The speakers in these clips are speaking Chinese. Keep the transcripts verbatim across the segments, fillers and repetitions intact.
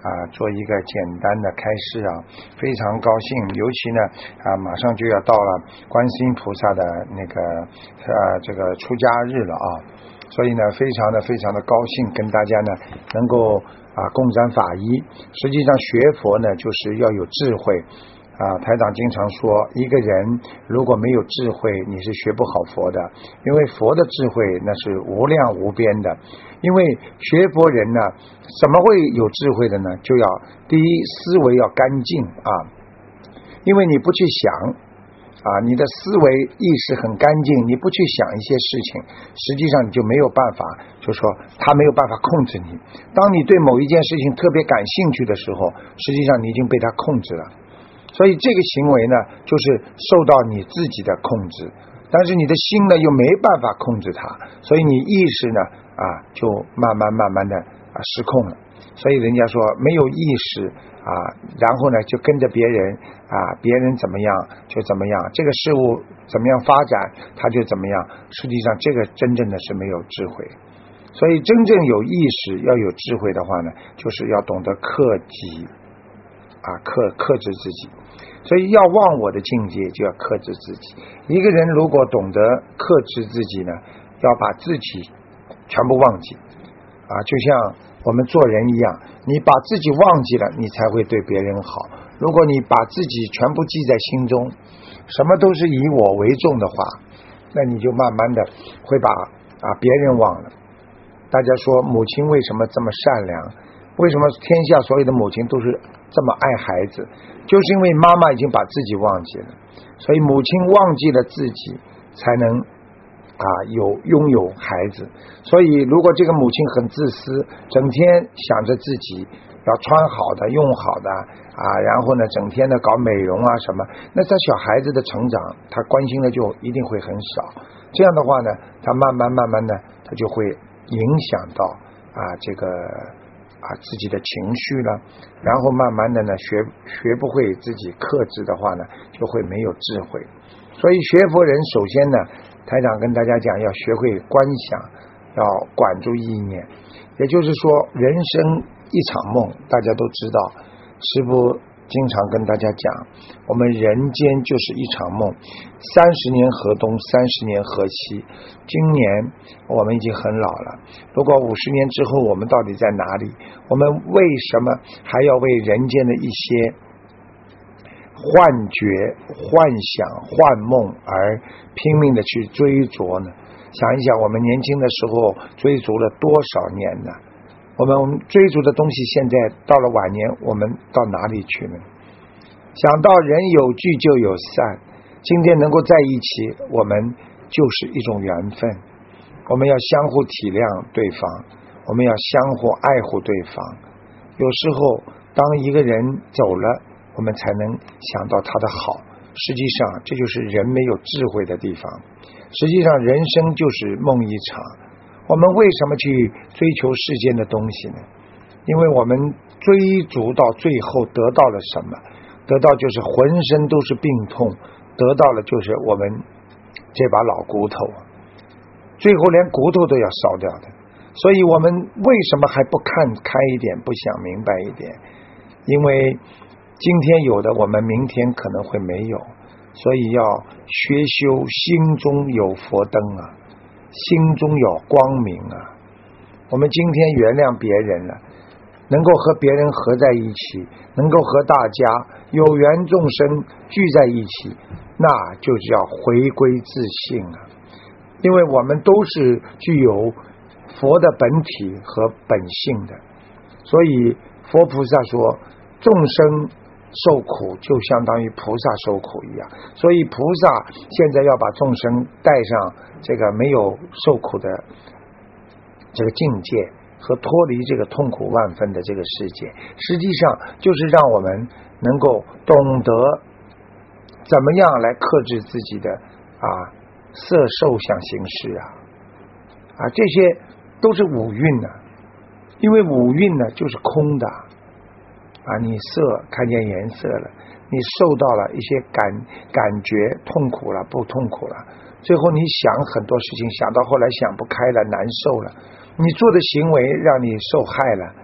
啊做一个简单的开示啊，非常高兴，尤其呢啊马上就要到了观世音菩萨的那个呃这个出家日了啊，所以呢非常的非常的高兴跟大家呢能够啊共沾法衣。实际上学佛呢就是要有智慧啊，台长经常说，一个人如果没有智慧，你是学不好佛的，因为佛的智慧那是无量无边的。因为学佛人呢，怎么会有智慧的呢？就要第一思维要干净啊，因为你不去想啊，你的思维意识很干净，你不去想一些事情，实际上你就没有办法，就说他没有办法控制你。当你对某一件事情特别感兴趣的时候，实际上你已经被他控制了。所以这个行为呢，就是受到你自己的控制，但是你的心呢又没办法控制它，所以你意识呢啊就慢慢慢慢的啊失控了。所以人家说没有意识啊，然后呢就跟着别人啊，别人怎么样就怎么样，这个事物怎么样发展它就怎么样，实际上这个真正的是没有智慧。所以真正有意识要有智慧的话呢，就是要懂得克己啊，克克制自己。所以要忘我的境界就要克制自己。一个人如果懂得克制自己呢，要把自己全部忘记啊，就像我们做人一样，你把自己忘记了，你才会对别人好。如果你把自己全部记在心中，什么都是以我为重的话，那你就慢慢的会把啊别人忘了。大家说母亲为什么这么善良？为什么天下所有的母亲都是这么爱孩子？就是因为妈妈已经把自己忘记了，所以母亲忘记了自己，才能啊有拥有孩子。所以如果这个母亲很自私，整天想着自己要穿好的用好的啊，然后呢整天的搞美容啊什么，那在小孩子的成长他关心的就一定会很少。这样的话呢，他慢慢慢慢的他就会影响到啊这个啊自己的情绪了，然后慢慢的呢学学不会自己克制的话呢，就会没有智慧。所以学佛人首先呢，台长跟大家讲要学会观想，要管住意念。也就是说人生一场梦，大家都知道，师父经常跟大家讲，我们人间就是一场梦，三十年河东，三十年河西。今年我们已经很老了，如果五十年之后我们到底在哪里？我们为什么还要为人间的一些幻觉、幻想、幻梦而拼命的去追逐呢？想一想，我们年轻的时候追逐了多少年呢？我们追逐的东西现在到了晚年，我们到哪里去呢？想到人有聚就有散，今天能够在一起，我们就是一种缘分。我们要相互体谅对方，我们要相互爱护对方。有时候当一个人走了，我们才能想到他的好。实际上这就是人没有智慧的地方。实际上人生就是梦一场。我们为什么去追求世间的东西呢？因为我们追逐到最后得到了什么？得到就是浑身都是病痛，得到了就是我们这把老骨头，最后连骨头都要烧掉的。所以我们为什么还不看开一点，不想明白一点？因为今天有的，我们明天可能会没有，所以要学修心中有佛灯啊，心中有光明啊。我们今天原谅别人了，能够和别人合在一起，能够和大家有缘众生聚在一起，那就是要回归自性啊。因为我们都是具有佛的本体和本性的，所以佛菩萨说众生受苦就相当于菩萨受苦一样，所以菩萨现在要把众生带上这个没有受苦的这个境界，和脱离这个痛苦万分的这个世界，实际上就是让我们能够懂得怎么样来克制自己的啊色受想行识啊啊这些都是五蕴啊，因为五蕴呢就是空的啊，你色看见颜色了，你受到了一些感感觉痛苦了，不痛苦了，最后你想很多事情，想到后来想不开了，难受了，你做的行为让你受害了，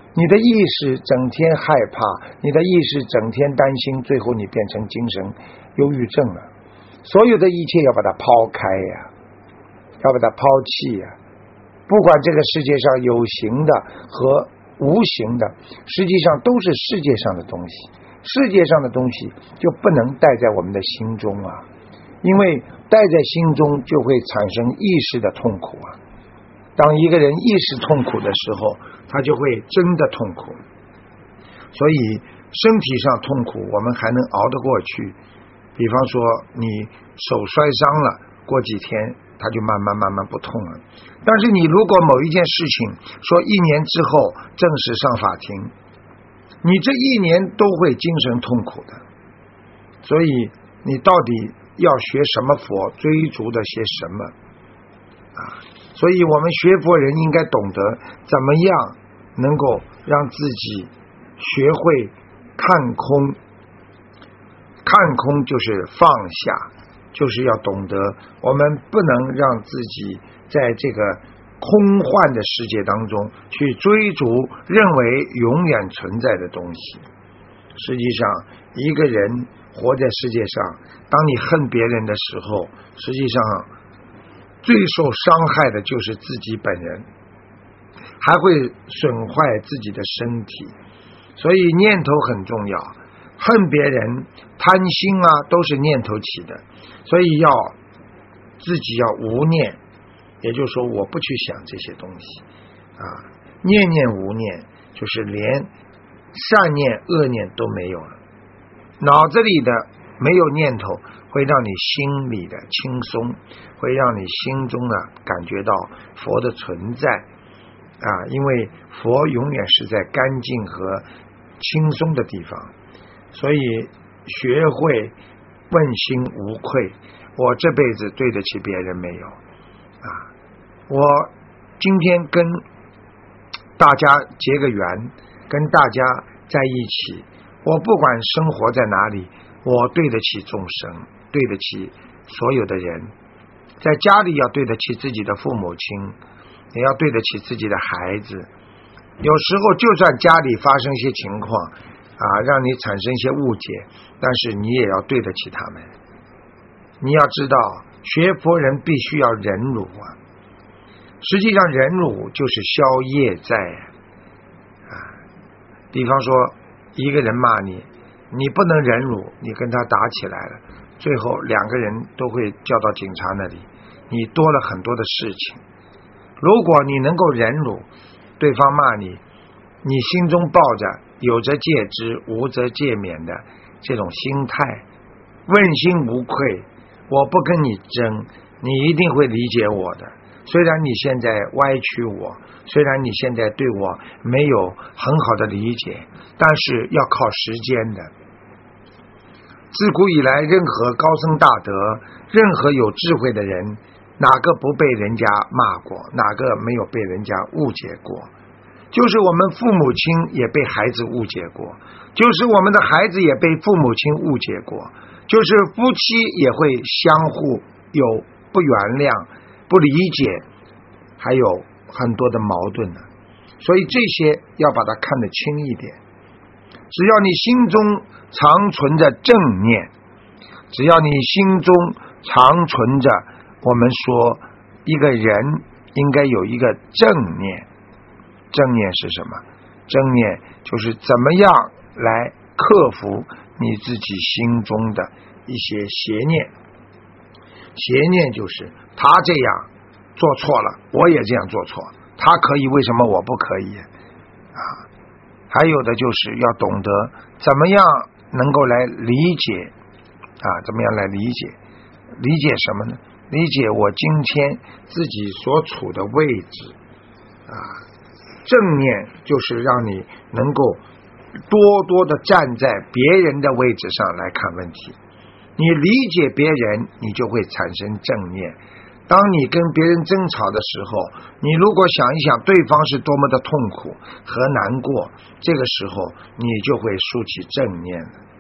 你的意识整天害怕，你的意识整天担心，最后你变成精神忧郁症了。所有的一切要把它抛开呀，要把它抛弃呀。不管这个世界上有形的和无形的，实际上都是世界上的东西。世界上的东西就不能带在我们的心中啊，因为带在心中就会产生意识的痛苦啊。当一个人意识痛苦的时候，他就会真的痛苦。所以身体上痛苦我们还能熬得过去，比方说你手摔伤了，过几天它就慢慢慢慢不痛了。但是你如果某一件事情说一年之后正式上法庭，你这一年都会精神痛苦的。所以你到底要学什么佛，追逐的些什么啊？所以我们学佛人应该懂得怎么样能够让自己学会看空。看空就是放下，就是要懂得我们不能让自己在这个空幻的世界当中去追逐认为永远存在的东西。实际上一个人活在世界上，当你恨别人的时候，实际上最受伤害的就是自己本人，还会损坏自己的身体。所以念头很重要，恨别人贪心啊都是念头起的。所以要自己要无念，也就是说我不去想这些东西啊，念念无念，就是连善念恶念都没有了。脑子里的没有念头，会让你心里的轻松，会让你心中呢感觉到佛的存在啊，因为佛永远是在干净和轻松的地方。所以学会问心无愧，我这辈子对得起别人没有啊？我今天跟大家结个缘，跟大家在一起，我不管生活在哪里，我对得起众生，对得起所有的人。在家里要对得起自己的父母亲，也要对得起自己的孩子。有时候就算家里发生一些情况啊，让你产生一些误解，但是你也要对得起他们。你要知道学佛人必须要忍辱啊，实际上忍辱就是消业债啊。比方说一个人骂你，你不能忍辱，你跟他打起来了，最后两个人都会叫到警察那里，你多了很多的事情。如果你能够忍辱，对方骂你，你心中抱着有则戒之，无则戒免的这种心态，问心无愧，我不跟你争，你一定会理解我的。虽然你现在歪曲我，虽然你现在对我没有很好的理解，但是要靠时间的。自古以来，任何高僧大德，任何有智慧的人，哪个不被人家骂过，哪个没有被人家误解过？就是我们父母亲也被孩子误解过，就是我们的孩子也被父母亲误解过，就是夫妻也会相互有不原谅、不理解，还有很多的矛盾的。所以这些要把它看得轻一点。只要你心中常存着正念，只要你心中常存着，我们说一个人应该有一个正念。正念是什么？正念就是怎么样来克服你自己心中的一些邪念。邪念就是他这样做错了，我也这样做错，他可以，为什么我不可以啊？还有的就是要懂得怎么样能够来理解啊，怎么样来理解理解什么呢？理解我今天自己所处的位置啊。正念就是让你能够多多的站在别人的位置上来看问题。你理解别人，你就会产生正念。当你跟别人争吵的时候，你如果想一想对方是多么的痛苦和难过，这个时候你就会竖起正念了。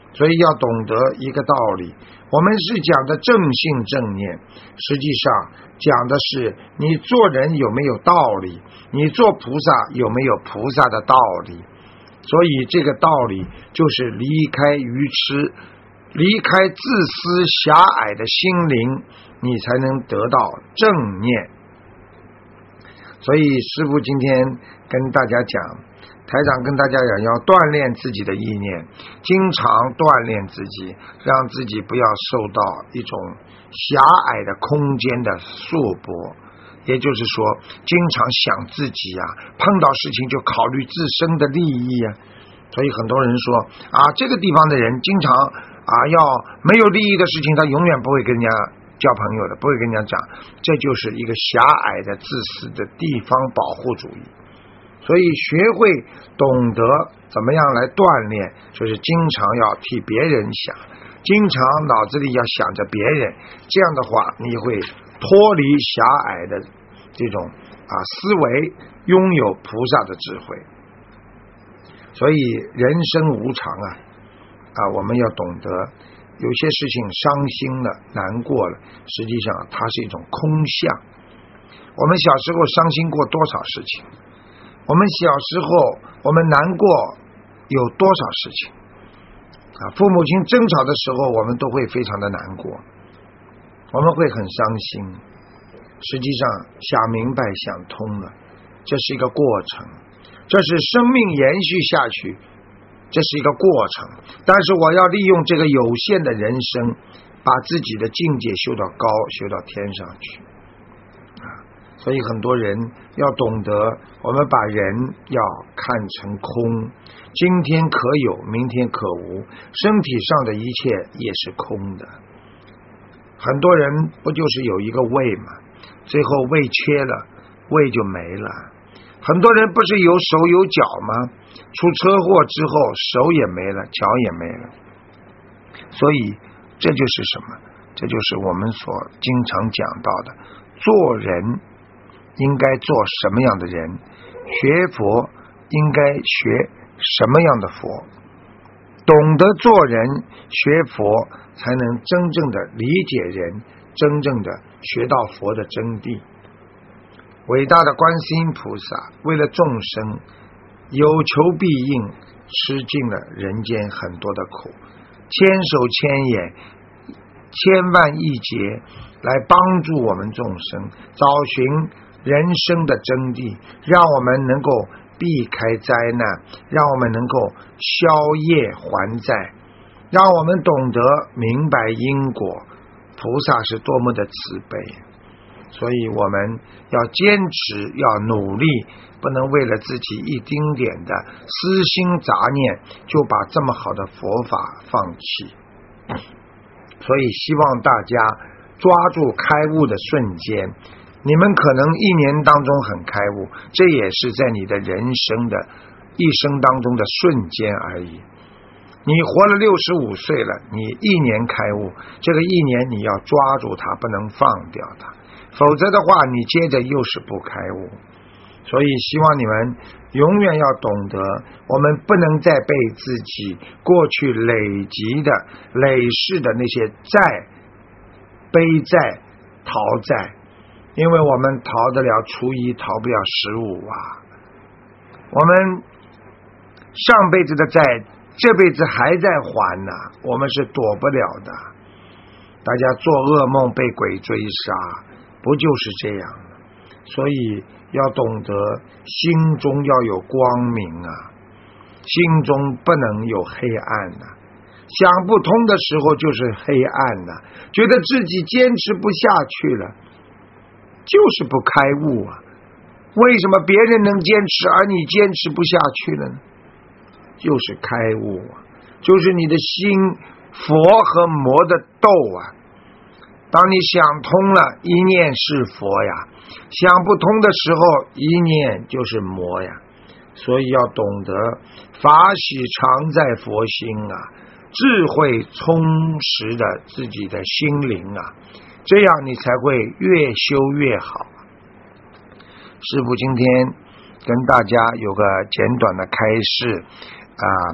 所以要懂得一个道理，我们是讲的正信正念，实际上讲的是你做人有没有道理，你做菩萨有没有菩萨的道理。所以这个道理就是离开愚痴，离开自私狭隘的心灵，你才能得到正念。所以师父今天跟大家讲，台长跟大家讲，要锻炼自己的意念，经常锻炼自己，让自己不要受到一种狭隘的空间的束缚，也就是说经常想自己啊，碰到事情就考虑自身的利益啊。所以很多人说啊，这个地方的人经常啊要没有利益的事情，他永远不会跟人家交朋友的，不会跟人家讲，这就是一个狭隘的自私的地方保护主义。所以学会懂得怎么样来锻炼，就是经常要替别人想，经常脑子里要想着别人，这样的话你会脱离狭隘的这种啊思维，拥有菩萨的智慧。所以人生无常啊啊，我们要懂得有些事情伤心了难过了，实际上它是一种空相。我们小时候伤心过多少事情，我们小时候我们难过有多少事情啊！父母亲争吵的时候，我们都会非常的难过，我们会很伤心。实际上想明白想通了，这是一个过程，这是生命延续下去，这是一个过程。但是我要利用这个有限的人生，把自己的境界修到高，修到天上去。所以很多人要懂得，我们把人要看成空，今天可有，明天可无，身体上的一切也是空的。很多人不就是有一个胃嘛，最后胃缺了，胃就没了。很多人不是有手有脚吗？出车祸之后手也没了，脚也没了。所以这就是什么？这就是我们所经常讲到的，做人应该做什么样的人，学佛应该学什么样的佛，懂得做人学佛，才能真正的理解人，真正的学到佛的真谛。伟大的观世音菩萨为了众生有求必应，吃尽了人间很多的苦，千手千眼千万亿劫来帮助我们众生找寻人生的真谛，让我们能够避开灾难，让我们能够消业还债，让我们懂得明白因果，菩萨是多么的慈悲。所以我们要坚持，要努力，不能为了自己一丁点的私心杂念就把这么好的佛法放弃。所以希望大家抓住开悟的瞬间，你们可能一年当中很开悟，这也是在你的人生的一生当中的瞬间而已。你活了六十五岁了，你一年开悟，这个一年你要抓住它，不能放掉它，否则的话你接着又是不开悟。所以希望你们永远要懂得，我们不能再被自己过去累积的累世的那些债、背债、逃债，因为我们逃得了初一，逃不了十五啊。我们上辈子的债，这辈子还在还呢、啊，我们是躲不了的。大家做噩梦被鬼追杀，不就是这样吗？所以要懂得心中要有光明啊，心中不能有黑暗啊。想不通的时候就是黑暗啊，觉得自己坚持不下去了，就是不开悟啊。为什么别人能坚持，而你坚持不下去了呢？就是开悟啊，就是你的心佛和魔的斗啊。当你想通了，一念是佛呀，想不通的时候，一念就是魔呀。所以要懂得法喜常在佛心啊，智慧充实的自己的心灵啊，这样你才会越修越好。师父今天跟大家有个简短的开示啊，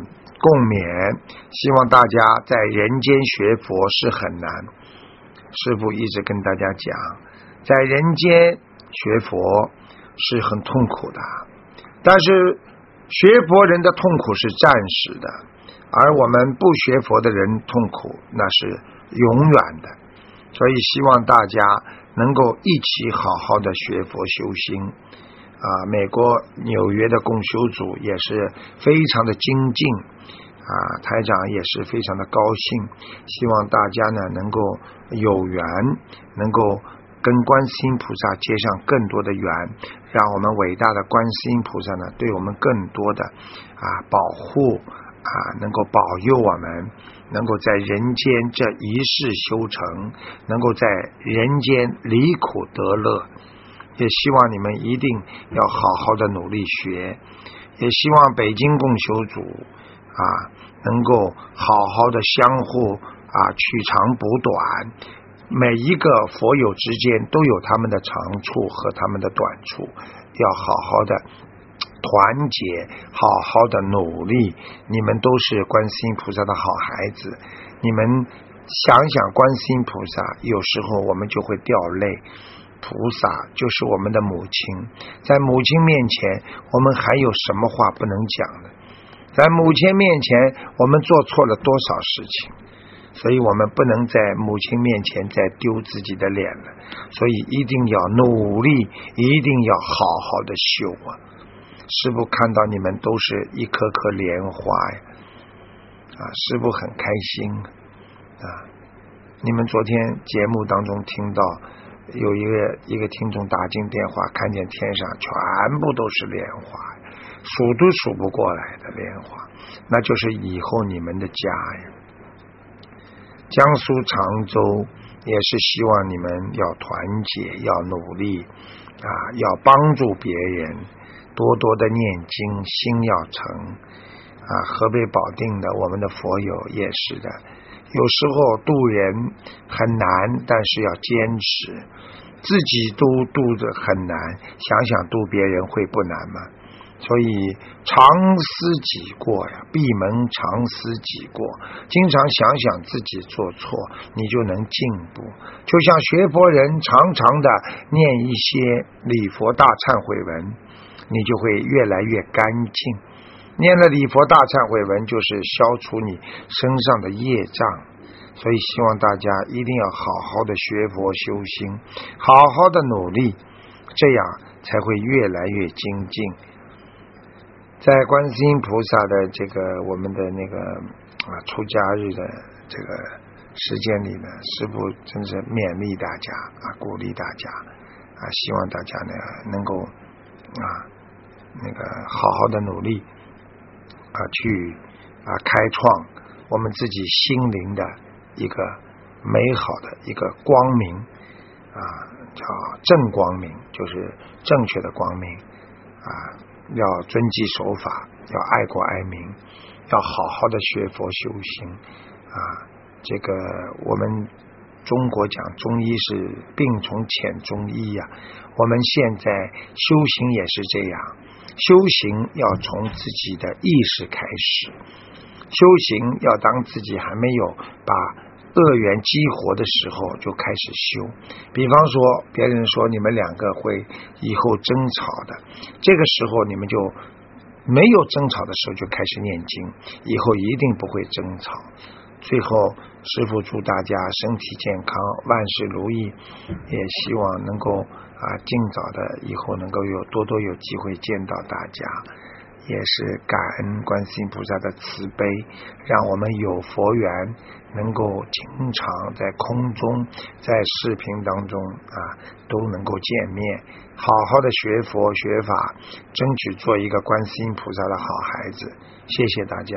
共勉，希望大家在人间学佛是很难。师父一直跟大家讲，在人间学佛是很痛苦的，但是学佛人的痛苦是暂时的，而我们不学佛的人痛苦那是永远的。所以希望大家能够一起好好的学佛修心啊！美国纽约的共修组也是非常的精进啊，台长也是非常的高兴，希望大家呢能够有缘，能够跟观世音菩萨结上更多的缘，让我们伟大的观世音菩萨呢对我们更多的啊保护啊，能够保佑我们，能够在人间这一世修成，能够在人间离苦得乐。也希望你们一定要好好的努力学，也希望北京共修组啊能够好好的相互啊取长补短，每一个佛友之间都有他们的长处和他们的短处，要好好的团结，好好的努力。你们都是观世音菩萨的好孩子，你们想想观世音菩萨，有时候我们就会掉泪。菩萨就是我们的母亲，在母亲面前我们还有什么话不能讲呢？在母亲面前我们做错了多少事情，所以我们不能在母亲面前再丢自己的脸了，所以一定要努力，一定要好好的修啊！师父看到你们都是一颗颗莲花呀，啊，师父很开心啊！你们昨天节目当中听到有一个一个听众打进电话，看见天上全部都是莲花，数都数不过来的莲花，那就是以后你们的家呀。江苏常州也是希望你们要团结，要努力啊，要帮助别人，多多的念经，心要诚啊。河北保定的我们的佛友也是的，有时候度人很难，但是要坚持，自己都度得很难，想想度别人会不难吗？所以常思己过呀，闭门常思己过，经常想想自己做错，你就能进步。就像学佛人常常的念一些礼佛大忏悔文，你就会越来越干净。念了礼佛大忏悔文，就是消除你身上的业障。所以希望大家一定要好好的学佛修心，好好的努力，这样才会越来越精进。在观世音菩萨的这个我们的那个啊出家日的这个时间里呢，师父真是勉励大家啊，鼓励大家啊，希望大家呢能够啊那个好好的努力啊，去啊开创我们自己心灵的一个美好的一个光明啊，叫正光明，就是正确的光明啊。要遵纪守法，要爱国爱民，要好好的学佛修心啊！这个我们中国讲中医是病从浅中医呀、啊，我们现在修行也是这样，修行要从自己的意识开始，修行要当自己还没有把恶缘激活的时候就开始修。比方说别人说你们两个会以后争吵的，这个时候你们就没有争吵的时候就开始念经，以后一定不会争吵。最后师父祝大家身体健康，万事如意，也希望能够啊尽早的以后能够有多多有机会见到大家，也是感恩观世音菩萨的慈悲，让我们有佛缘，能够经常在空中在视频当中啊都能够见面，好好的学佛学法，争取做一个观世音菩萨的好孩子。谢谢大家。